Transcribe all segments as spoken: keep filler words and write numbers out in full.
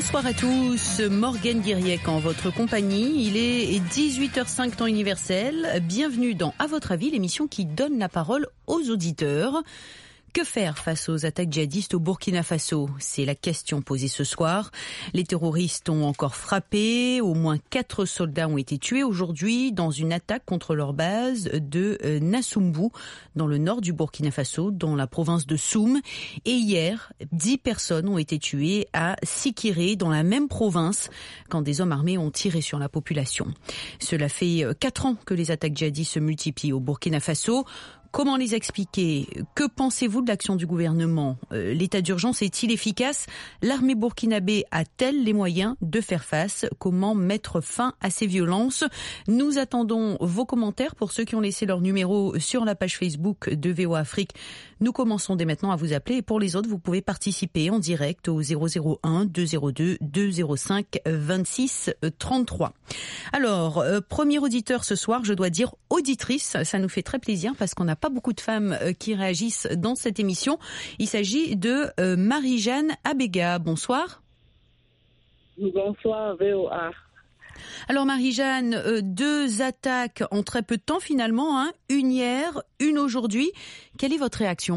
Bonsoir à tous, Morgane Guiriec en votre compagnie. Il est dix-huit heures cinq temps universel. Bienvenue dans À votre avis, l'émission qui donne la parole aux auditeurs. Que faire face aux attaques djihadistes au Burkina Faso? C'est la question posée ce soir. Les terroristes ont encore frappé. Au moins quatre soldats ont été tués aujourd'hui dans une attaque contre leur base de Nassumbu, dans le nord du Burkina Faso, dans la province de Soum. Et hier, dix personnes ont été tuées à Sikiré, dans la même province, quand des hommes armés ont tiré sur la population. Cela fait quatre ans que les attaques djihadistes se multiplient au Burkina Faso. Comment les expliquer? Que pensez-vous de l'action du gouvernement? euh, L'état d'urgence est-il efficace? L'armée burkinabé a-t-elle les moyens de faire face? Comment mettre fin à ces violences? Nous attendons vos commentaires pour ceux qui ont laissé leur numéro sur la page Facebook de V O A Afrique. Nous commençons dès maintenant à vous appeler et pour les autres, vous pouvez participer en direct au zéro zéro un deux zéro deux deux zéro cinq vingt-six trente-trois. Alors, euh, premier auditeur ce soir, je dois dire auditrice, ça nous fait très plaisir parce qu'on n'a pas beaucoup de femmes qui réagissent dans cette émission. Il s'agit de euh, Marie-Jeanne Abega. Bonsoir. Bonsoir V O A. Alors Marie-Jeanne, euh, deux attaques en très peu de temps finalement, hein, une hier, une aujourd'hui. Quelle est votre réaction?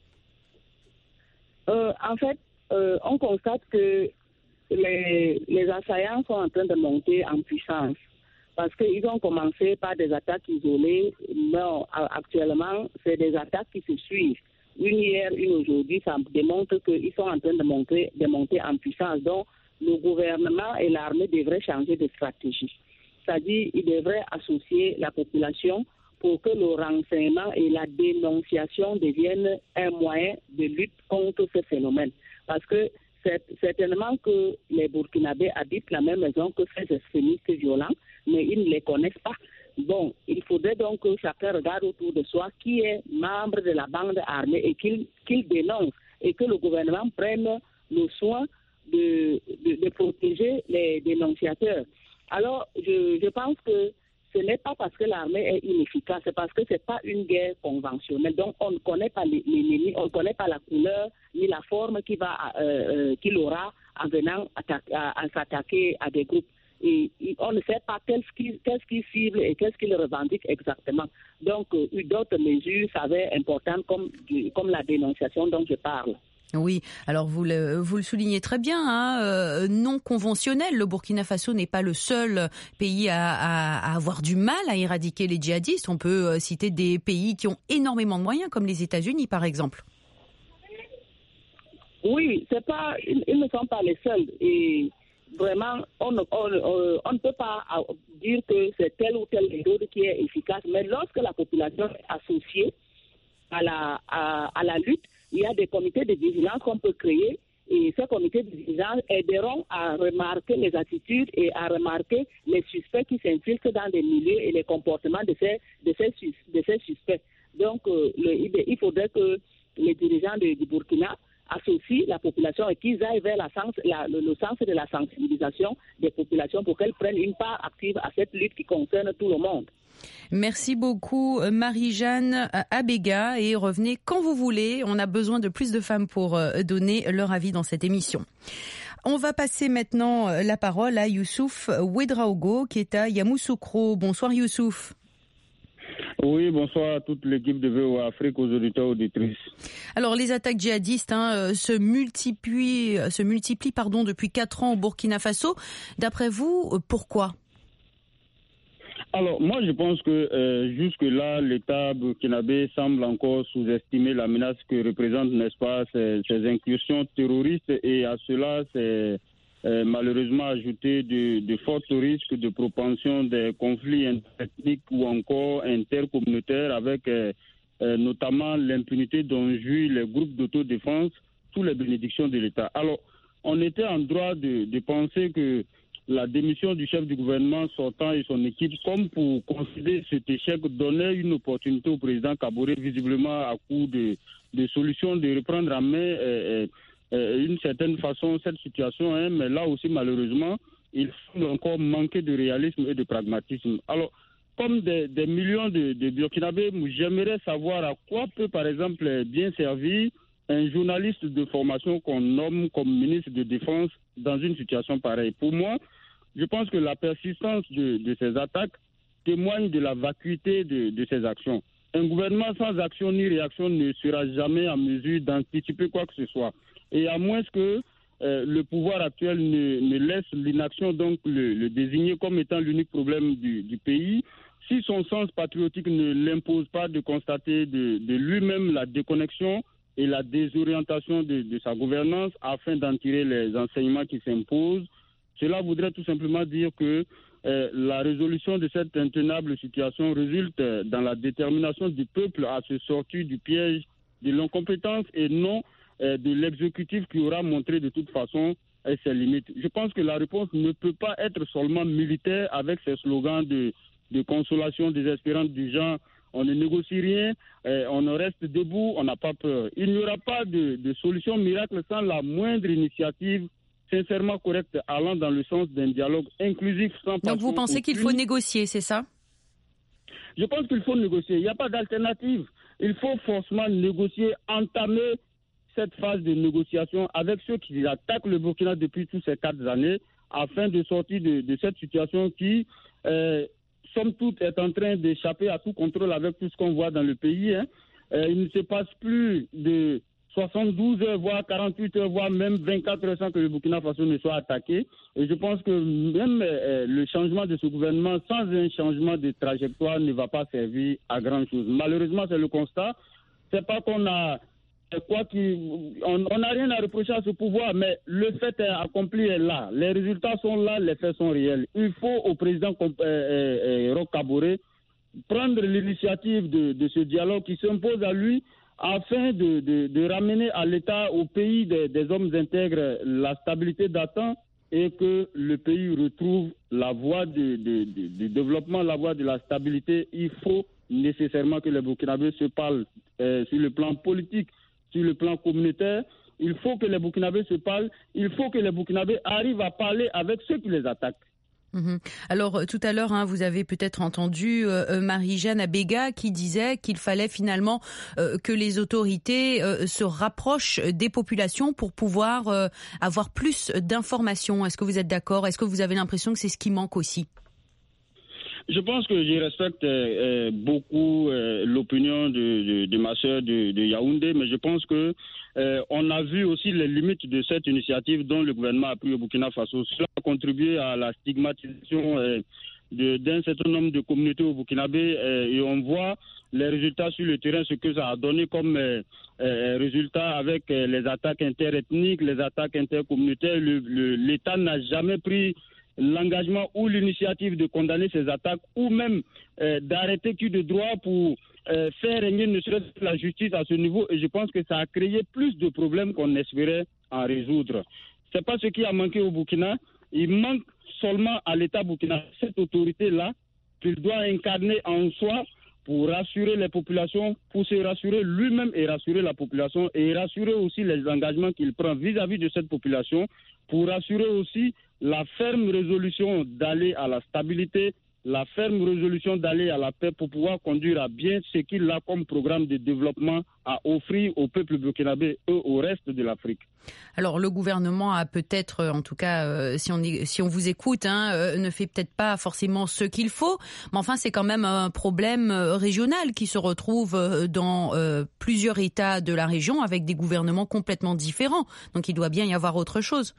euh, En fait, euh, on constate que les, les assaillants sont en train de monter en puissance. Parce qu'ils ont commencé par des attaques isolées, mais actuellement, c'est des attaques qui se suivent. Une hier, une aujourd'hui, ça démontre qu'ils sont en train de monter, de monter en puissance. Donc, le gouvernement et l'armée devraient changer de stratégie. C'est-à-dire qu'ils devraient associer la population pour que le renseignement et la dénonciation deviennent un moyen de lutte contre ce phénomène. Parce que c'est certainement que les Burkinabés habitent la même maison que ces extrémistes violents, mais ils ne les connaissent pas. Bon, il faudrait donc que chacun regarde autour de soi qui est membre de la bande armée et qu'il qu'il dénonce et que le gouvernement prenne le soin de, de, de protéger les dénonciateurs. Alors, je, je pense que ce n'est pas parce que l'armée est inefficace, c'est parce que ce n'est pas une guerre conventionnelle. Donc, on ne connaît pas l'ennemi, on ne connaît pas la couleur ni la forme qu'il va, euh, euh, qu'il aura en venant attaquer, à, à s'attaquer à des groupes. Et, et on ne sait pas qu'est-ce qu'il qu'est-ce qu'il cible et qu'est-ce qu'il revendique exactement. Donc, euh, d'autres mesures s'avèrent importantes comme, comme la dénonciation dont je parle. Oui, alors vous le, vous le soulignez très bien, hein, euh, non conventionnel. Le Burkina Faso n'est pas le seul pays à, à, à avoir du mal à éradiquer les djihadistes. On peut euh, citer des pays qui ont énormément de moyens, comme les États-Unis par exemple. Oui, c'est pas, ils, ils ne sont pas les seuls. Et vraiment, on ne, on, on ne peut pas dire que c'est telle ou telle méthode qui est efficace. Mais lorsque la population est associée à la, à, à la lutte, il y a des comités de vigilance qu'on peut créer et ces comités de vigilance aideront à remarquer les attitudes et à remarquer les suspects qui s'infiltrent dans des milieux et les comportements de ces, de ces, de ces suspects. Donc, euh, le, il faudrait que les dirigeants de, du Burkina associent la population et qu'ils aillent vers la sens, la, le, le sens de la sensibilisation des populations pour qu'elles prennent une part active à cette lutte qui concerne tout le monde. Merci beaucoup Marie-Jeanne Abega et revenez quand vous voulez. On a besoin de plus de femmes pour donner leur avis dans cette émission. On va passer maintenant la parole à Youssouf Ouedraogo qui est à Yamoussoukro. Bonsoir Youssouf. Oui, bonsoir à toute l'équipe de V O A Afrique, aux auditeurs et auditrices. Alors, les attaques djihadistes hein, se multiplient, se multiplient pardon, depuis quatre ans au Burkina Faso. D'après vous, pourquoi ? Alors, moi, je pense que euh, jusque-là, l'État burkinabé semble encore sous-estimer la menace que représentent, n'est-ce pas, ces, ces incursions terroristes et à cela, c'est euh, malheureusement ajouté de, de forts risques de propension des conflits interethniques ou encore intercommunautaires avec euh, euh, notamment l'impunité dont jouissent les groupes d'autodéfense sous les bénédictions de l'État. Alors, on était en droit de, de penser que la démission du chef du gouvernement sortant et son équipe, comme pour considérer cet échec, donnait une opportunité au président Kaboré, visiblement à coup de, de solutions, de reprendre en main euh, euh, d'une certaine façon cette situation. Hein, mais là aussi, malheureusement, il semble encore manquer de réalisme et de pragmatisme. Alors, comme des, des millions de, de Burkinabés, j'aimerais savoir à quoi peut, par exemple, bien servir un journaliste de formation qu'on nomme comme ministre de Défense dans une situation pareille? Pour moi, je pense que la persistance de, de ces attaques témoigne de la vacuité de, de ces actions. Un gouvernement sans action ni réaction ne sera jamais en mesure d'anticiper quoi que ce soit. Et à moins que euh, le pouvoir actuel ne, ne laisse l'inaction donc le, le désigner comme étant l'unique problème du, du pays, si son sens patriotique ne l'impose pas de constater de, de lui-même la déconnexion et la désorientation de, de sa gouvernance afin d'en tirer les enseignements qui s'imposent, cela voudrait tout simplement dire que euh, la résolution de cette intenable situation résulte dans la détermination du peuple à se sortir du piège de l'incompétence et non euh, de l'exécutif qui aura montré de toute façon euh, ses limites. Je pense que la réponse ne peut pas être seulement militaire avec ces slogans de, de consolation désespérante du genre « on ne négocie rien, euh, on reste debout, on n'a pas peur ». Il n'y aura pas de, de solution miracle sans la moindre initiative sincèrement correcte, allant dans le sens d'un dialogue inclusif sans passion. Donc vous pensez qu'il faut négocier, c'est ça? Je pense qu'il faut négocier. Il n'y a pas d'alternative. Il faut forcément négocier, entamer cette phase de négociation avec ceux qui attaquent le Burkina depuis toutes ces quatre années afin de sortir de, de cette situation qui, euh, somme toute, est en train d'échapper à tout contrôle avec tout ce qu'on voit dans le pays. Hein. Euh, il ne se passe plus de soixante-douze heures, voire quarante-huit heures, voire même vingt-quatre heures sans que le Burkina Faso ne soit attaqué. Et je pense que même euh, le changement de ce gouvernement, sans un changement de trajectoire, ne va pas servir à grand-chose. Malheureusement, c'est le constat. C'est pas qu'on a quoi qui, on n'a rien à reprocher à ce pouvoir, mais le fait accompli est là. Les résultats sont là, les faits sont réels. Il faut au président euh, euh, Roch Kaboré prendre l'initiative de, de ce dialogue qui s'impose à lui, afin de, de, de ramener à l'État, au pays des, des hommes intègres, la stabilité d'attente et que le pays retrouve la voie du de, de, de développement, la voie de la stabilité. Il faut nécessairement que les Burkinabés se parlent euh, sur le plan politique, sur le plan communautaire. Il faut que les Burkinabés se parlent. Il faut que les Burkinabés arrivent à parler avec ceux qui les attaquent. Mmh. Alors tout à l'heure, hein, vous avez peut-être entendu euh, Marie-Jeanne Abega qui disait qu'il fallait finalement euh, que les autorités euh, se rapprochent des populations pour pouvoir euh, avoir plus d'informations. Est-ce que vous êtes d'accord? Est-ce que vous avez l'impression que c'est ce qui manque aussi? Je pense que je respecte euh, beaucoup euh, l'opinion de, de, de ma sœur de, de Yaoundé, mais je pense que euh, on a vu aussi les limites de cette initiative dont le gouvernement a pris au Burkina Faso. Cela a contribué à la stigmatisation euh, de, d'un certain nombre de communautés au Burkinabé euh, et on voit les résultats sur le terrain, ce que ça a donné comme euh, euh, résultat avec euh, les attaques interethniques, les attaques intercommunautaires. Le, le, L'État n'a jamais pris l'engagement ou l'initiative de condamner ces attaques ou même euh, d'arrêter qui de droit pour euh, faire régner ne serait-ce que la justice à ce niveau. Et je pense que ça a créé plus de problèmes qu'on espérait en résoudre. Ce n'est pas ce qui a manqué au Burkina. Il manque seulement à l'État burkinabé cette autorité-là qu'il doit incarner en soi pour rassurer les populations, pour se rassurer lui-même et rassurer la population et rassurer aussi les engagements qu'il prend vis-à-vis de cette population, pour rassurer aussi la ferme résolution d'aller à la stabilité, la ferme résolution d'aller à la paix pour pouvoir conduire à bien ce qu'il a comme programme de développement à offrir au peuple burkinabé et au reste de l'Afrique. Alors le gouvernement a peut-être, en tout cas, euh, si on est, si on vous écoute, hein, euh, ne fait peut-être pas forcément ce qu'il faut, mais enfin c'est quand même un problème régional qui se retrouve dans euh, plusieurs États de la région avec des gouvernements complètement différents. Donc il doit bien y avoir autre chose.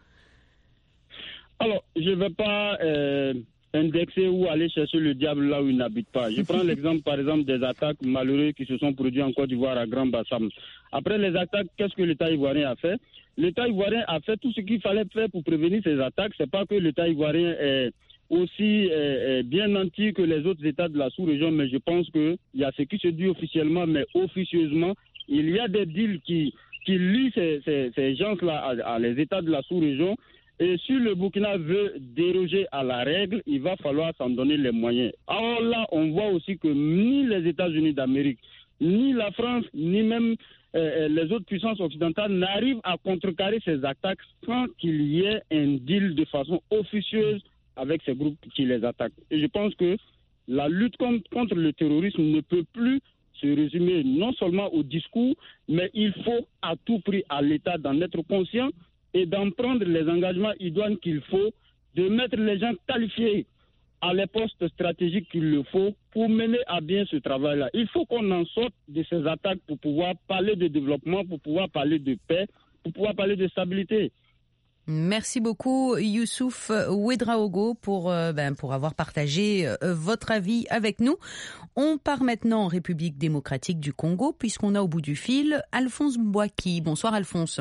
Alors, je ne vais pas euh, indexer ou aller chercher le diable là où il n'habite pas. Je prends l'exemple, par exemple, des attaques malheureuses qui se sont produites en Côte d'Ivoire à Grand Bassam. Après les attaques, qu'est-ce que l'État ivoirien a fait? L'État ivoirien a fait tout ce qu'il fallait faire pour prévenir ces attaques. Ce n'est pas que l'État ivoirien est aussi euh, bien nanti que les autres États de la sous-région, mais je pense qu'il y a ce qui se dit officiellement, mais officieusement, il y a des deals qui, qui lient ces, ces, ces gens-là à, à les États de la sous-région. Et si le Burkina veut déroger à la règle, il va falloir s'en donner les moyens. Alors là, on voit aussi que ni les États-Unis d'Amérique, ni la France, ni même euh, les autres puissances occidentales n'arrivent à contrecarrer ces attaques sans qu'il y ait un deal de façon officieuse avec ces groupes qui les attaquent. Et je pense que la lutte contre, contre le terrorisme ne peut plus se résumer non seulement au discours, mais il faut à tout prix à l'État d'en être conscient et d'en prendre les engagements idoines qu'il faut, de mettre les gens qualifiés à les postes stratégiques qu'il le faut pour mener à bien ce travail-là. Il faut qu'on en sorte de ces attaques pour pouvoir parler de développement, pour pouvoir parler de paix, pour pouvoir parler de stabilité. Merci beaucoup Youssouf Ouedraogo pour, euh, ben, pour avoir partagé euh, votre avis avec nous. On part maintenant en République démocratique du Congo puisqu'on a au bout du fil Alphonse Mbouaki. Bonsoir Alphonse.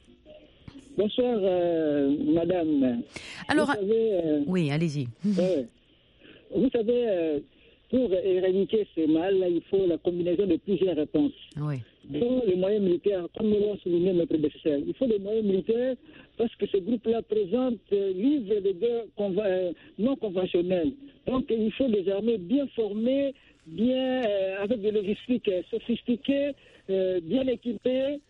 Bonsoir euh, madame. Alors, vous savez, euh, oui, allez-y. Euh, vous savez, euh, pour éradiquer ce mal, il faut la combinaison de plusieurs réponses. Oui. Dont les moyens militaires, comme l'ont souligné mes prédécesseurs. Il faut des moyens militaires parce que ce groupe-là présente euh, livre de guerre conva- euh, non conventionnels. Donc il faut des armées bien formées, bien euh, avec des logistiques euh, sophistiquées, euh, bien équipées.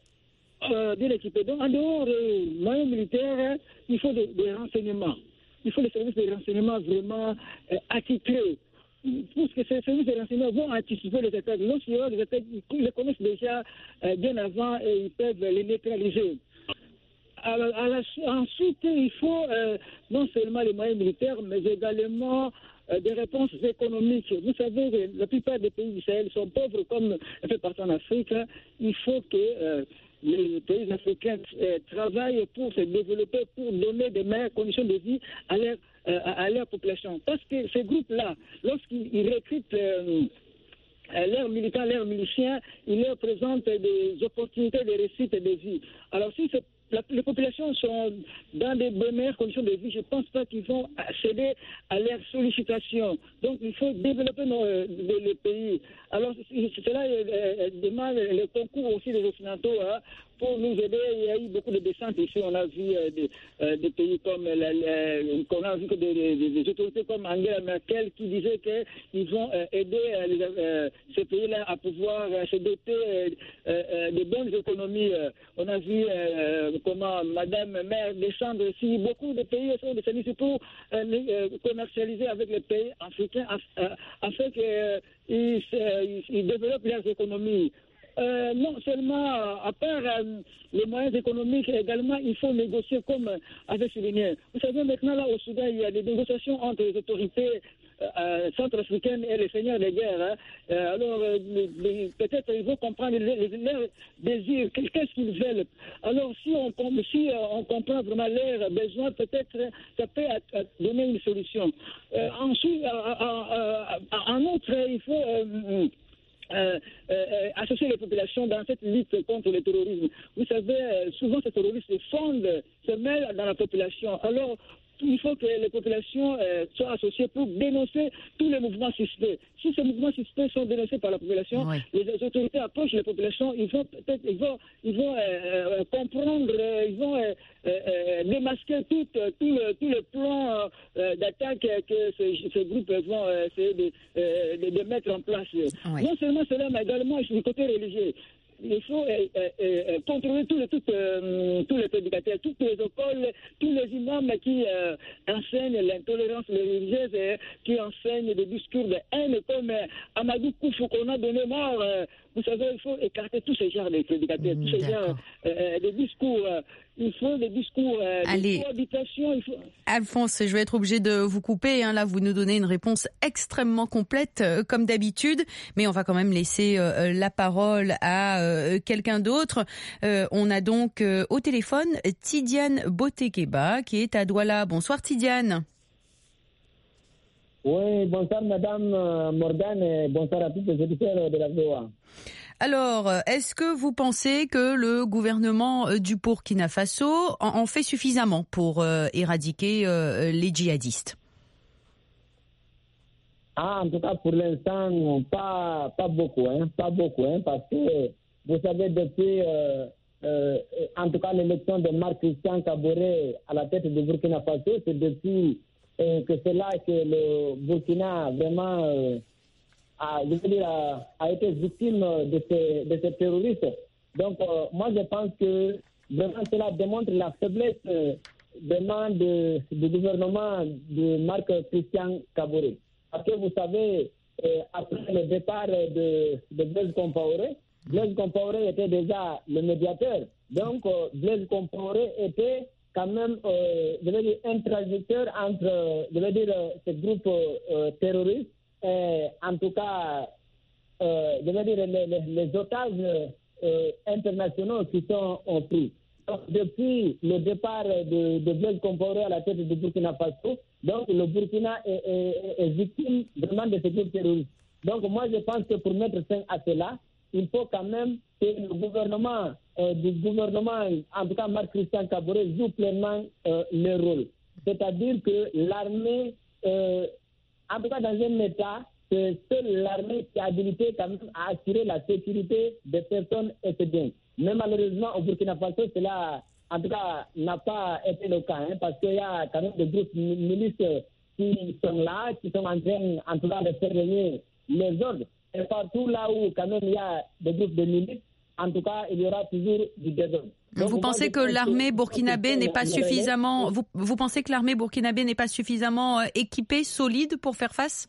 Euh, bien équipées. Donc en dehors des moyens militaires, il faut des, des renseignements. Il faut des services de renseignement vraiment euh, attitrés. Parce que ces services de renseignement vont anticiper les attaques. Lorsqu'il y aura des attaques, ils les connaissent déjà euh, bien avant et ils peuvent les neutraliser. Alors, à la, ensuite, il faut euh, non seulement les moyens militaires, mais également euh, des réponses économiques. Vous savez, la plupart des pays du Sahel sont pauvres comme un peu partout en Afrique. Il faut que euh, les pays africains euh, travaillent pour se développer, pour donner de meilleures conditions de vie à leur, euh, à leur population. Parce que ces groupes-là, lorsqu'ils recrutent euh, leurs militants, leurs miliciens, ils leur présentent des opportunités de réussite et de vie. Alors si c'est La, les populations sont dans des meilleures conditions de vie. Je ne pense pas qu'ils vont céder à leurs sollicitations. Donc, il faut développer nos, le, le pays. Alors, cela euh, demande le concours aussi des Occidentaux hein, pour nous aider. Il y a eu beaucoup de descentes ici. On a vu euh, des, euh, des pays comme la, la, qu'on a vu que des, des, des autorités comme Angela Merkel qui disaient qu'ils vont euh, aider euh, les, euh, ces pays-là à pouvoir euh, se doter euh, euh, de bonnes économies. On a vu euh, comment Madame Maire descendre aussi. Beaucoup de pays sont descendus pour euh, commercialiser avec les pays africains afin qu'ils euh, ils développent leurs économies. Euh, non seulement, à part euh, les moyens économiques, également, il faut négocier comme euh, avait souligné. Vous savez, maintenant, là, au Soudan, il y a des négociations entre les autorités euh, centrafricaines et les seigneurs de guerre. Hein. Euh, alors, euh, les, les, peut-être ils vont comprendre leurs désirs, qu'est-ce qu'ils veulent. Alors, si on, si, euh, on comprend vraiment leurs besoins, peut-être ça peut donner une solution. Euh, ensuite, en outre, il faut... Euh, Euh, euh, associer les populations dans cette lutte contre le terrorisme. Vous savez, souvent ces terroristes se fondent, se mêlent dans la population. Alors, il faut que les populations euh, soient associées pour dénoncer tous les mouvements suspects. Si ces mouvements suspects sont dénoncés par la population, oui. les, les autorités approchent les populations, ils vont peut-être, ils vont, ils vont euh, euh, comprendre, euh, ils vont euh, euh, démasquer tout, euh, tout, le, tout le plan euh, d'attaque que ces, ces groupes vont euh, essayer de, euh, de, de mettre en place. Oui. Non seulement cela, mais également du côté religieux. Il faut euh, euh, contrôler tous les, tout, euh, tous les prédicateurs, toutes les écoles, tous les imams qui euh, enseignent l'intolérance religieuse et qui enseignent des discours de haine comme euh, Amadou Koufou qu'on a donné mort. Euh, vous savez, il faut écarter tous ces genres de prédicateurs, mmh, tous ces genres euh, de discours. Euh, il faut des discours euh, Allez. de cohabitation. Il faut... Alphonse, je vais être obligée de vous couper. Hein. Là, vous nous donnez une réponse extrêmement complète, euh, comme d'habitude. Mais on va quand même laisser euh, la parole à euh, quelqu'un d'autre. Euh, on a donc euh, au téléphone Tidiane Botekeba, qui est à Douala. Bonsoir Tidiane. Oui, bonsoir Madame Morgane et bonsoir à tous les auditeurs de la V O A. Alors, est-ce que vous pensez que le gouvernement du Burkina Faso en fait suffisamment pour euh, éradiquer euh, les djihadistes? Ah, en tout cas, pour l'instant, pas, pas beaucoup, hein, pas beaucoup, hein, parce que vous savez, depuis, euh, euh, en tout cas, l'élection de Marc-Christian Kaboré à la tête du Burkina Faso, c'est depuis euh, que c'est là que le Burkina vraiment... Euh, A, je veux dire, a, a été victime de ces, de ces terroristes. Donc, euh, moi, je pense que vraiment cela démontre la faiblesse euh, vraiment de, du gouvernement de Marc-Christian Kaboré. Parce que vous savez, euh, après le départ de, de Blaise Compaoré. Blaise Compaoré était déjà le médiateur. Donc, euh, Blaise Compaoré était quand même, euh, je veux dire, un traducteur entre, euh, je veux dire, euh, ce groupe euh, terroriste et, en tout cas, euh, je veux dire, les, les, les otages euh, internationaux qui sont en pris. Donc, depuis le départ de, de Blaise Compaoré à la tête du Burkina Faso, donc le Burkina est, est, est victime vraiment de ce groupe terroriste. Donc, moi, je pense que pour mettre fin à cela, il faut quand même que le gouvernement, euh, du gouvernement, en tout cas Marc-Christian Kaboré, joue pleinement euh, le rôle. C'est-à-dire que l'armée, euh, en tout cas dans un État, c'est seule l'armée qui est habilitée quand même à assurer la sécurité des personnes et des biens. Mais malheureusement, au Burkina Faso, cela, en tout cas, n'a pas été le cas, hein, parce qu'il y a quand même des groupes milices qui sont là, qui sont en train, en tout cas, de faire régner les ordres. Et partout là où quand même il y a des groupes de milices, en tout cas, il y aura toujours du désordre. Donc, vous pensez que l'armée burkinabé n'est pas suffisamment, vous, vous pensez que l'armée burkinabé n'est pas suffisamment équipée, solide pour faire face?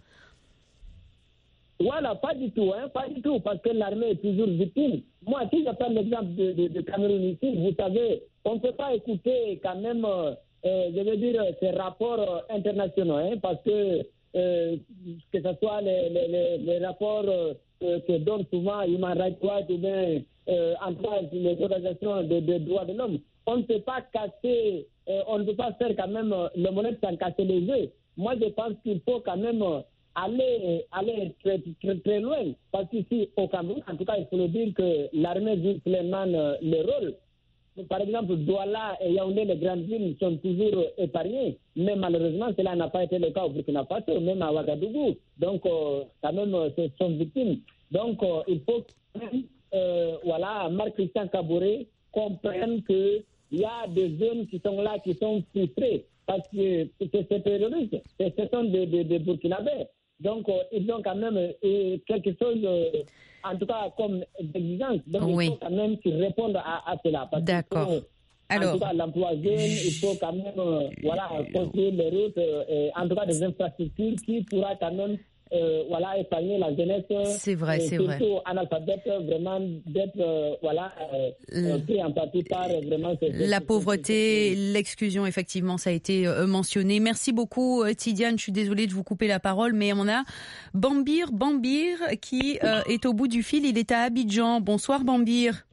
Voilà, pas du tout, hein, pas du tout, parce que l'armée est toujours victime. Moi, si je prends l'exemple de, de, de Cameroun ici, vous savez, on ne peut pas écouter quand même, euh, je veux dire, ces rapports internationaux, hein, parce que Euh, que ce soit les, les, les rapports euh, que donnent souvent Human Rights Watch ou bien euh, en tout cas les organisations de, de droits de l'homme. On ne peut pas casser, euh, on ne peut pas faire quand même le monnaie sans casser les œufs. Moi, je pense qu'il faut quand même aller, aller très, très, très loin. Parce qu'ici, au Cameroun, en tout cas, il faut le dire que l'armée joue pleinement le rôle. Par exemple, Douala et Yaoundé, les grandes villes, sont toujours épargnées. Mais malheureusement, cela n'a pas été le cas au Burkina Faso, même à Ouagadougou. Donc, euh, quand même, ce sont victimes. Donc, euh, il faut que euh, voilà, Marc-Christian Kaboré comprenne qu'il y a des zones qui sont là, qui sont frustrées. Parce que ces terroristes, ce sont des, des, des Burkinabés. Donc, euh, ils ont quand même euh, quelque chose... Euh, en tout cas comme exigence. Donc, oui. Il faut quand même qu'ils répondent à, à cela. Parce D'accord. Faut, Alors, en tout cas, l'emploi jeune, il faut quand même euh, voilà, construire les routes, euh, et, en tout cas des infrastructures qui pourra quand même euh, voilà, épargner la jeunesse. C'est vrai, c'est vrai. Surtout analphabète, vraiment d'être euh, voilà, euh, pris en partie par vraiment... Ces, la ces, pauvreté, ces... l'exclusion, effectivement, ça a été euh, mentionné. Merci beaucoup, euh, Tidiane. Je suis désolée de vous couper la parole, mais on a Bambir Bambir qui euh, est au bout du fil. Il est à Abidjan. Bonsoir, Bambir.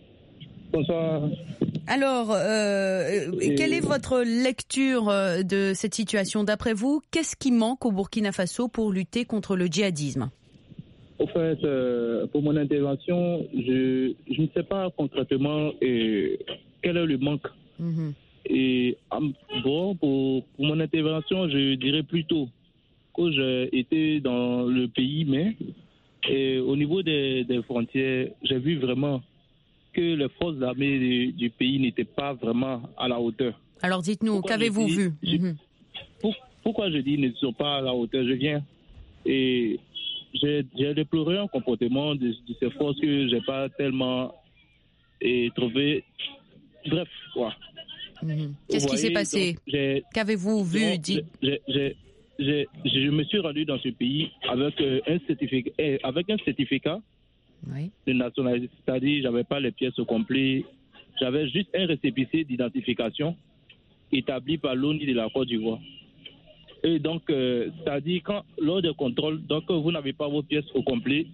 Bonsoir. Alors, euh, quelle est votre lecture de cette situation? D'après vous, qu'est-ce qui manque au Burkina Faso pour lutter contre le djihadisme? Au fait, euh, pour mon intervention, je, je ne sais pas concrètement euh, quel est le manque. Mm-hmm. Et bon, pour, pour mon intervention, je dirais plutôt que j'ai été dans le pays, mais et au niveau des, des frontières, j'ai vu vraiment que les forces armées du, du pays n'étaient pas vraiment à la hauteur. Alors dites-nous, qu'avez-vous vu? je, mm-hmm. pour, Pourquoi je dis qu'ils ne sont pas à la hauteur? Je viens et j'ai, j'ai déploré un comportement de, de ces forces que je n'ai pas tellement et, trouvé. Bref, quoi. Mm-hmm. Qu'est-ce voyez, qui s'est passé? Donc, j'ai, Qu'avez-vous vu? donc, j'ai, j'ai, j'ai, j'ai, Je me suis rendu dans ce pays avec un certificat, avec un certificat Oui. de nationalité, c'est-à-dire j'avais pas les pièces au complet, j'avais juste un récépissé d'identification établi par l'O N U de la Côte d'Ivoire. Et donc, euh, c'est-à-dire quand lors des contrôles, donc vous n'avez pas vos pièces au complet,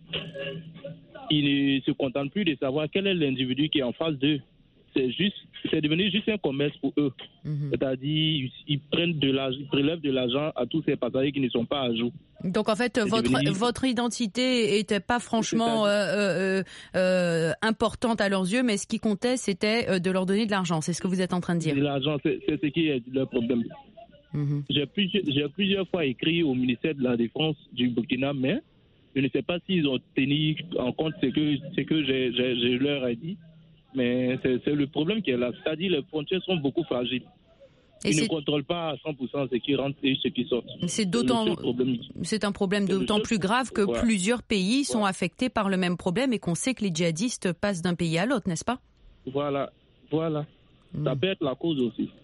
ils ne se contentent plus de savoir quel est l'individu qui est en face d'eux. C'est juste, c'est devenu juste un commerce pour eux. Mm-hmm. C'est-à-dire, ils prennent de l'argent, ils prélèvent de l'argent à tous ces passagers qui ne sont pas à jour. Donc en fait, votre devenu... votre identité était pas franchement euh, euh, euh, importante à leurs yeux, mais ce qui comptait, c'était de leur donner de l'argent. C'est ce que vous êtes en train de dire. De l'argent, c'est, c'est ce qui est leur problème. Mm-hmm. J'ai, plusieurs, j'ai plusieurs fois écrit au ministère de la Défense du Burkina, mais je ne sais pas s'ils ont tenu en compte ce que ce que j'ai, j'ai, je leur ai dit. Mais c'est, c'est le problème qui est là. C'est-à-dire que les frontières sont beaucoup fragiles. Ils et ne contrôlent pas à cent pour cent ce qui rentre et ce qui sort. C'est, d'autant, c'est, c'est un problème c'est d'autant plus grave que ouais. plusieurs pays sont ouais. affectés par le même problème et qu'on sait que les djihadistes passent d'un pays à l'autre, n'est-ce pas? Voilà, voilà. Mmh. Ça peut être la cause aussi.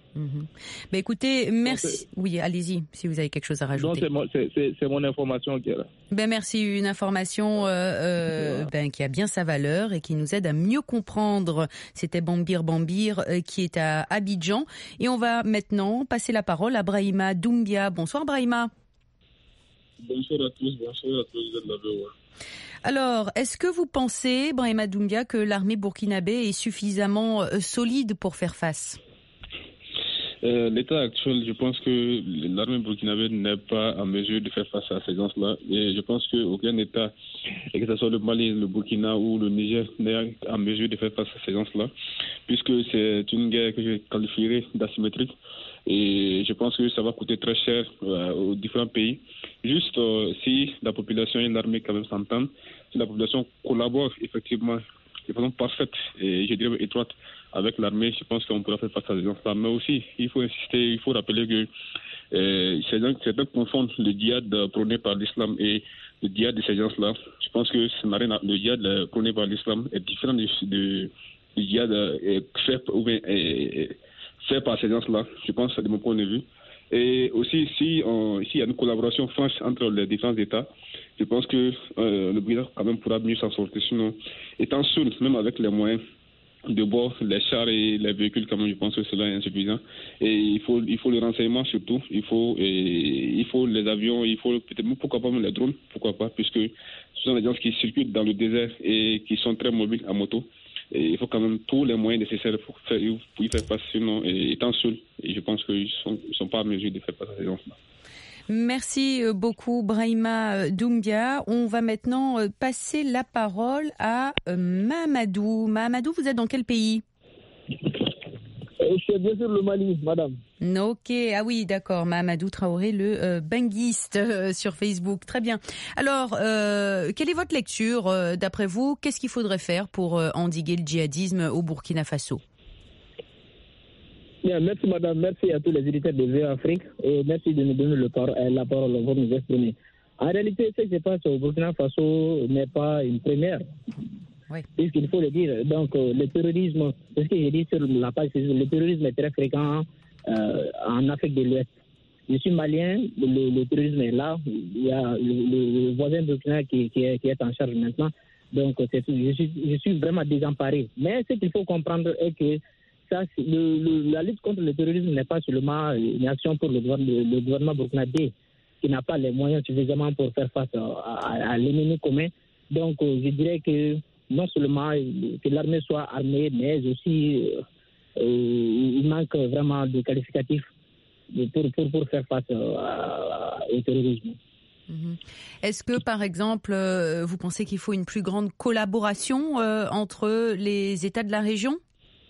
Mmh. Ben écoutez, merci. Non, oui, allez-y, si vous avez quelque chose à rajouter. Non, c'est mon, c'est, c'est, c'est mon information qui est là. Ben merci, une information euh, euh, ben, qui a bien sa valeur et qui nous aide à mieux comprendre. C'était Bambir Bambir euh, qui est à Abidjan. Et on va maintenant passer la parole à Brahima Doumbia. Bonsoir Brahima. Bonsoir à tous, bonsoir à tous de la V O A. Alors, est-ce que vous pensez, Brahima Doumbia, que l'armée burkinabé est suffisamment euh, solide pour faire face ? Euh, l'état actuel, je pense que l'armée burkinabé n'est pas en mesure de faire face à ces gens-là. Et je pense qu'aucun État, que ce soit le Mali, le Burkina ou le Niger, n'est en mesure de faire face à ces gens-là, puisque c'est une guerre que je qualifierais d'asymétrique. Et je pense que ça va coûter très cher euh, aux différents pays. Juste euh, si la population et l'armée quand même s'entendent, si la population collabore effectivement de façon parfaite et je dirais étroite avec l'armée, je pense qu'on pourra faire face à ces gens-là. Mais aussi, il faut insister, il faut rappeler que euh, certains confondent le djihad prôné par l'islam et le djihad de ces gens-là. Je pense que ça n'a rien à, le djihad prôné par l'islam est différent du, du, du djihad euh, fait, ou bien, euh, fait par ces gens-là, je pense, de mon point de vue. Et aussi, si on, s'il y a une collaboration franche entre les différents États, je pense que euh, le Burkina quand même pourra mieux s'en sortir. Sinon, étant seul, même avec les moyens de bord, les chars et les véhicules, quand même, je pense que cela est insuffisant. Et il faut, il faut le renseignement surtout. Il faut, et, il faut les avions, il faut peut-être, pourquoi pas même les drones, pourquoi pas, puisque ce sont des gens qui circulent dans le désert et qui sont très mobiles à moto. Et il faut quand même tous les moyens nécessaires pour, faire, pour y faire face, sinon, et, étant seuls, et je pense qu'ils ne sont, ils sont pas en mesure de faire face à ces gens-là. Merci beaucoup Brahima Doumbia. On va maintenant passer la parole à Mahamadou. Mahamadou, vous êtes dans quel pays ? Je suis bien sûr le Mali, madame. Ok, ah oui, d'accord. Mahamadou Traoré, le euh, benguiste euh, sur Facebook. Très bien. Alors, euh, quelle est votre lecture euh, d'après vous ? Qu'est-ce qu'il faudrait faire pour euh, endiguer le djihadisme au Burkina Faso ? Bien, merci madame, merci à tous les éditeurs de V O A Afrique et merci de nous donner le par- la parole pour nous exprimer. En réalité, ce qui se passe au Burkina Faso n'est pas une première, oui. Puisqu'il faut le dire. Donc, euh, le terrorisme, c'est ce que j'ai dit sur la page, le terrorisme est très fréquent euh, en Afrique de l'Ouest. Je suis malien, le, le terrorisme est là, il y a le, le voisin burkina qui, qui, est, qui est en charge maintenant, donc c'est, je, suis, je suis vraiment désemparé. Mais ce qu'il faut comprendre est que ça, le, le, la lutte contre le terrorisme n'est pas seulement une action pour le, le, le gouvernement burkinabé qui n'a pas les moyens suffisamment pour faire face à, à, à l'ennemi commun. Donc, euh, je dirais que non seulement que l'armée soit armée, mais aussi euh, il manque vraiment de qualificatifs pour, pour, pour faire face à, au terrorisme. Est-ce que, par exemple, euh, vous pensez qu'il faut une plus grande collaboration euh, entre les États de la région ?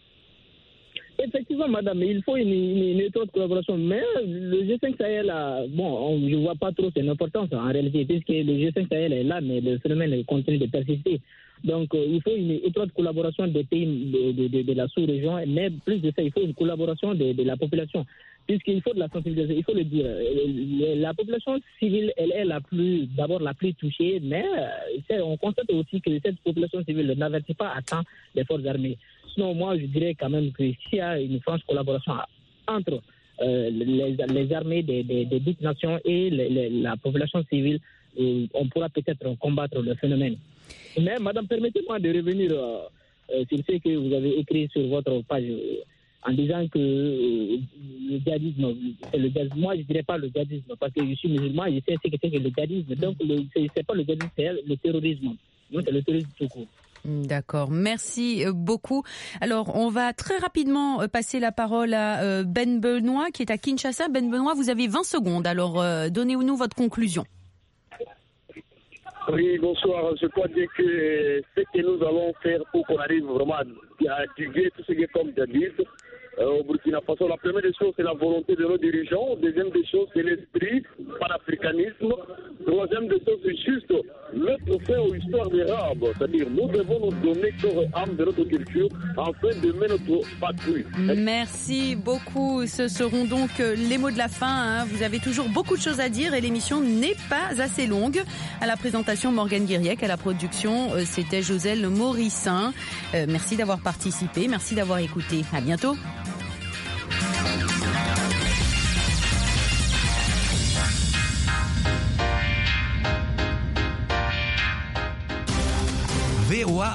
Effectivement, madame, il faut une, une, une étroite collaboration. Mais le G cinq Sahel, a, bon, on, je ne vois pas trop son importance en réalité, puisque le G cinq Sahel est là, mais le phénomène continue de persister. Donc, euh, il faut une étroite collaboration des pays de, de, de, de la sous-région, mais plus de ça, il faut une collaboration de, de la population, puisqu'il faut de la sensibilisation, il faut le dire. La population civile, elle est la plus, d'abord la plus touchée, mais on constate aussi que cette population civile n'avertit pas à temps les forces armées. Sinon, moi, je dirais quand même que s'il y a une franche collaboration entre euh, les, les armées des, des, des dites nations et les, les, la population civile, euh, on pourra peut-être combattre le phénomène. Mais, madame, permettez-moi de revenir euh, euh, sur ce que vous avez écrit sur votre page euh, en disant que euh, le djihadisme, c'est le djihadisme. Moi, je ne dirais pas le djihadisme parce que je suis musulman, je sais ce que c'est que le djihadisme. Donc, le, c'est, c'est pas le djihadisme, c'est le terrorisme. Donc, c'est le terrorisme tout court. D'accord, merci beaucoup. Alors, on va très rapidement passer la parole à Ben Benoît qui est à Kinshasa. Ben Benoît, vous avez vingt secondes, alors donnez-nous votre conclusion. Oui, bonsoir. Je crois dire que ce que nous allons faire pour qu'on arrive vraiment à diguer tout ce qui est comme djihadisme euh, au Burkina Faso, la première des choses, c'est la volonté de nos dirigeants. Deuxième des choses, c'est l'esprit panafricanisme. Troisième des choses, c'est juste mettre fin aux histoires d'Arabes. C'est-à-dire, nous devons nous donner corps et âme de notre culture afin de mener notre patrie. Merci beaucoup. Ce seront donc les mots de la fin. Hein. Vous avez toujours beaucoup de choses à dire et l'émission n'est pas assez longue. À la présentation, Morgane Guiriec. À la production, c'était Joselle Morissin. Euh, merci d'avoir participé. Merci d'avoir écouté. À bientôt.